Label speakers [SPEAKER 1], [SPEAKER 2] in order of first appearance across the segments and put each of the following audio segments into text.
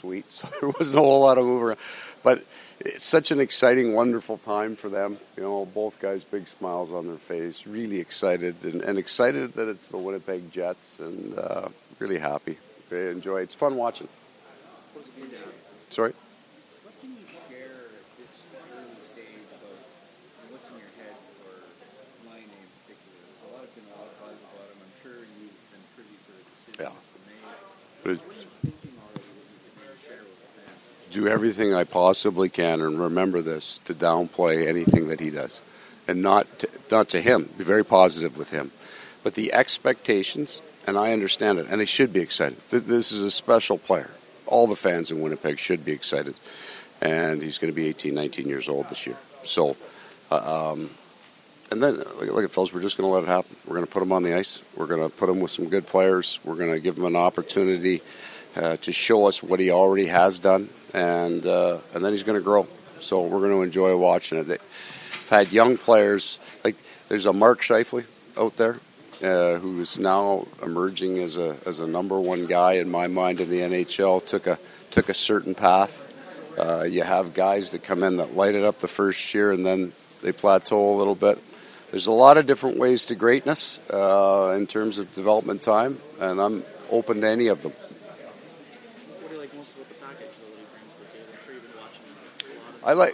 [SPEAKER 1] suite, so there wasn't a whole lot of moving around. But it's such an exciting, wonderful time for them. Both guys, big smiles on their face, really excited, and excited that it's the Winnipeg Jets, and really happy. They enjoy it. It's fun watching. Sorry?
[SPEAKER 2] What can you share at this early stage about what's in your head for Laine in particular? There's been a lot of buzz about him. I'm sure you've been privy to the decisions made. What are you thinking already that you can maybe share with the fans?
[SPEAKER 1] Do everything I possibly can, and remember this, to downplay anything that he does. And not to him. Be very positive with him. But the expectations, and I understand it, and they should be excited. This is a special player. All the fans in Winnipeg should be excited. And he's going to be 18, 19 years old this year. So, and then, look at fellas, we're just going to let it happen. We're going to put him on the ice. We're going to put him with some good players. We're going to give him an opportunity to show us what he already has done. And then he's going to grow. So we're going to enjoy watching it. They've had young players. Like, there's a Mark Scheifele out there. Who is now emerging as a number one guy in my mind in the NHL, took a certain path. You have guys that come in that light it up the first year and then they plateau a little bit. There's a lot of different ways to greatness in terms of development time, and I'm open to any of them.
[SPEAKER 2] What do you like most about the package that he brings to the table? I'm sure you've been watching a lot of
[SPEAKER 1] I like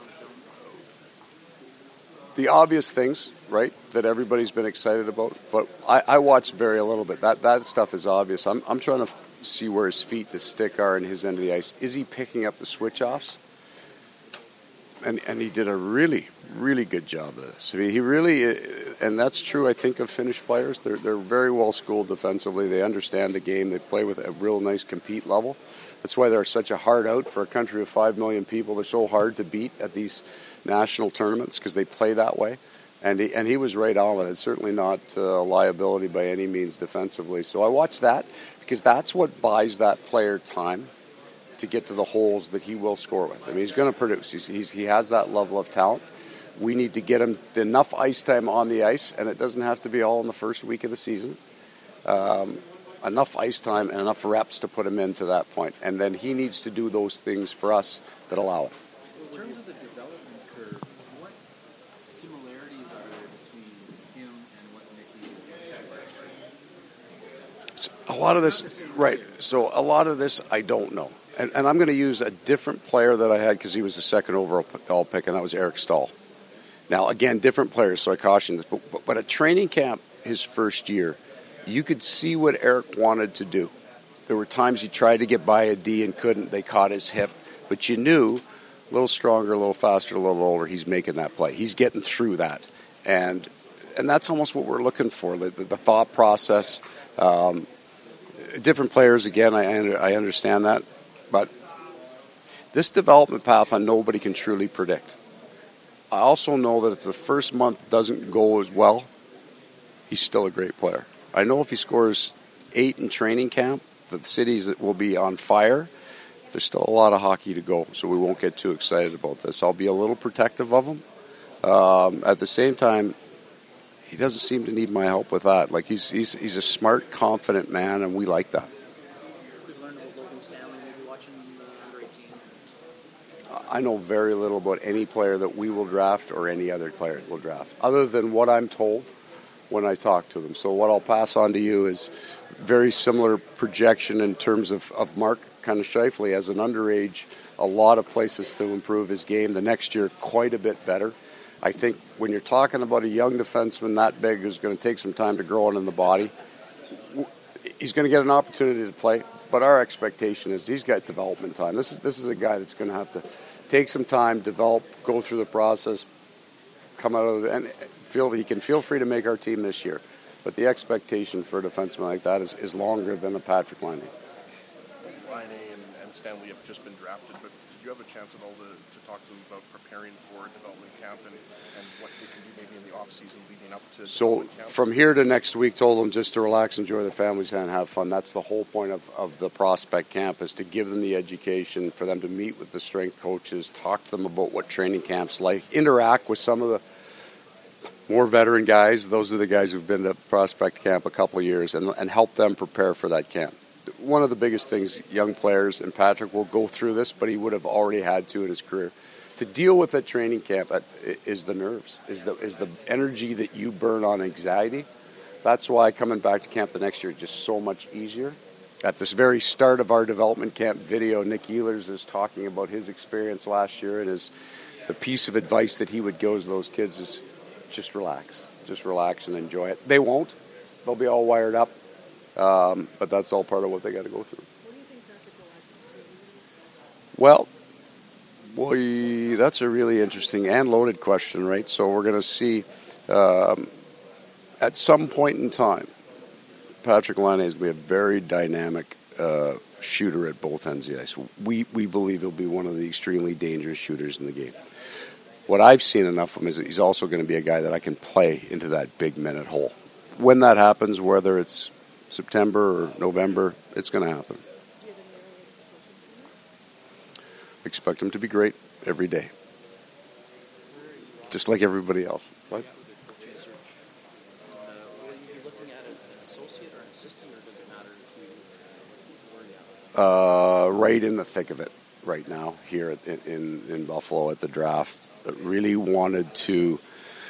[SPEAKER 1] the obvious things, right, that everybody's been excited about. But I watch very a little bit. That stuff is obvious. I'm trying to see where his feet, his stick are in his end of the ice. Is he picking up the switch-offs? And he did a really, really good job of this. I mean, he really, and that's true, I think, of Finnish players. They're very well schooled defensively. They understand the game. They play with a real nice compete level. That's why they're such a hard out for a country of 5 million people. They're so hard to beat at these national tournaments because they play that way. And he was right on it. It's certainly not a liability by any means defensively. So I watch that because that's what buys that player time to get to the holes that he will score with. I mean, he's going to produce. He has that level of talent. We need to get him enough ice time on the ice, and it doesn't have to be all in the first week of the season. Enough ice time and enough reps to put him into that point. And then he needs to do those things for us that allow it.
[SPEAKER 2] In terms of the development curve, what similarities are there between him and what Nicky did?
[SPEAKER 1] So a lot of this, right. So a lot of this I don't know. And I'm going to use a different player that I had because he was the second overall pick, and that was Eric Stahl. Now, again, different players, so I caution this. But at training camp his first year, you could see what Eric wanted to do. There were times he tried to get by a D and couldn't. They caught his hip. But you knew, a little stronger, a little faster, a little older, he's making that play. He's getting through that. And that's almost what we're looking for, the thought process. Different players, again, I understand that. But this development path, nobody can truly predict. I also know that if the first month doesn't go as well, he's still a great player. I know if he scores 8 in training camp, the cities will be on fire. There's still a lot of hockey to go, so we won't get too excited about this. I'll be a little protective of him. At the same time, he doesn't seem to need my help with that. Like he's a smart, confident man, and we like that.
[SPEAKER 2] We've learned about Logan Stanley, maybe watching the under 18.
[SPEAKER 1] I know very little about any player that we will draft or any other player we'll draft, other than what I'm told when I talk to them. So what I'll pass on to you is very similar projection in terms of Mark kind of Scheifele as an underage, a lot of places to improve his game. The next year, quite a bit better. I think when you're talking about a young defenseman that big who's going to take some time to grow in the body, he's going to get an opportunity to play. But our expectation is he's got development time. This is a guy that's going to have to take some time, develop, go through the process, come out of it, and he can feel free to make our team this year. But the expectation for a defenseman like that is longer than a Patrick Laine.
[SPEAKER 3] Laine and Stanley have just been drafted, but did you have a chance at all to talk to them about preparing for development camp and what they can do maybe in the off-season leading up to development camp?
[SPEAKER 1] From here to next week, told them just to relax, enjoy their families, and have fun. That's the whole point of the prospect camp, is to give them the education, for them to meet with the strength coaches, talk to them about what training camp's like, interact with some of the more veteran guys. Those are the guys who've been to prospect camp a couple of years, and help them prepare for that camp. one of the biggest things young players, and Patrick will go through this, but he would have already had to in his career. To deal with at training camp is the nerves, is the energy that you burn on anxiety. That's why coming back to camp the next year is just so much easier. At this very start of our development camp video, Nick Ehlers is talking about his experience last year, and the piece of advice that he would give to those kids is just relax and enjoy it. They won't. They'll be all wired up, but that's all part of what they got to go through.
[SPEAKER 4] What do you think Patrick will add to?
[SPEAKER 1] Well, boy, that's a really interesting and loaded question, right? So we're going to see at some point in time, Patrick Laine is going to be a very dynamic shooter at both ends of the ice. We believe he'll be one of the extremely dangerous shooters in the game. What I've seen enough of him is that he's also going to be a guy that I can play into that big minute hole. When that happens, whether it's September or November, it's going to happen.
[SPEAKER 4] Do you have any early expectations for him?
[SPEAKER 1] Expect him to be great every day, just like everybody else. What?
[SPEAKER 5] Coaching search. Will you be looking at an associate or an assistant, or does it matter to you where you are?
[SPEAKER 1] Right in the thick of it right now here in Buffalo at the draft. Really wanted to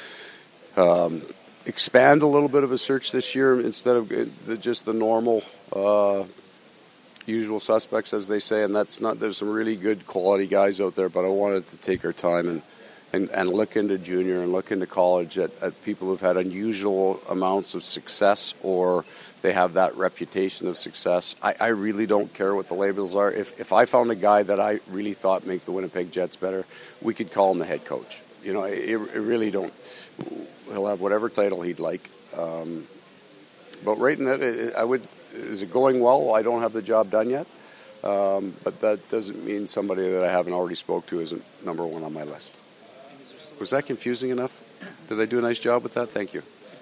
[SPEAKER 1] expand a little bit of a search this year instead of just the normal usual suspects, as they say, and that's not. There's some really good quality guys out there, but I wanted to take our time and look into junior and look into college at people who've had unusual amounts of success, or they have that reputation of success. I really don't care what the labels are. If I found a guy that I really thought make the Winnipeg Jets better, we could call him the head coach. You know, it really don't. He'll have whatever title he'd like. But right in that, is it going well? I don't have the job done yet. But that doesn't mean somebody that I haven't already spoke to isn't number one on my list. Was that confusing enough? Did I do a nice job with that? Thank you.